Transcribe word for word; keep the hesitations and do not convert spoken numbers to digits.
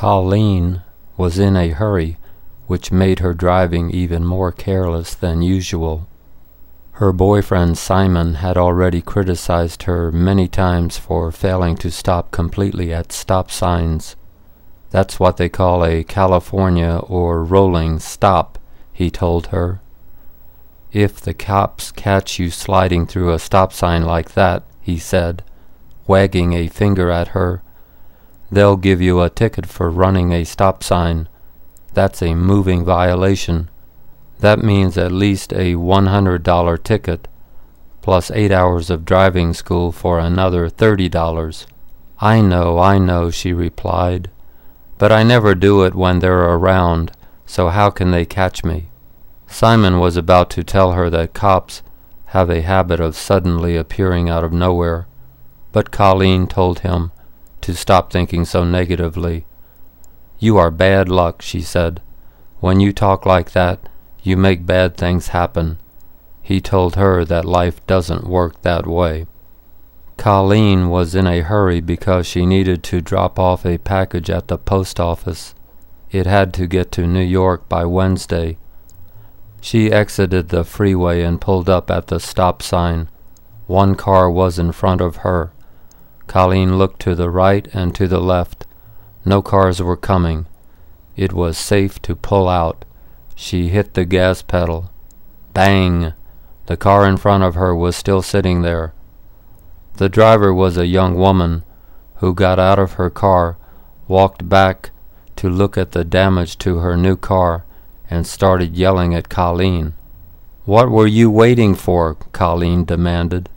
Colleen was in a hurry, which made her driving even more careless than usual. Her boyfriend Simon had already criticized her many times for failing to stop completely at stop signs. That's what they call a California or rolling stop, he told her. If the cops catch you sliding through a stop sign like that, he said, wagging a finger at her, they'll give you a ticket for running a stop sign. That's a moving violation. That means at least a one hundred dollar ticket, plus eight hours of driving school for another thirty dollars. I know, I know, she replied, but I never do it when they're around, so how can they catch me? Simon was about to tell her that cops have a habit of suddenly appearing out of nowhere, but Colleen told him to stop thinking so negatively. You are bad luck, she said. When you talk like that, you make bad things happen. He told her that life doesn't work that way. Colleen was in a hurry because she needed to drop off a package at the post office. It had to get to New York by Wednesday. She exited the freeway and pulled up at the stop sign. One car was in front of her. Colleen looked to the right and to the left. No cars were coming. It was safe to pull out. She hit the gas pedal. Bang! The car in front of her was still sitting there. The driver was a young woman who got out of her car, walked back to look at the damage to her new car, and started yelling at Colleen. What were you waiting for? Colleen demanded.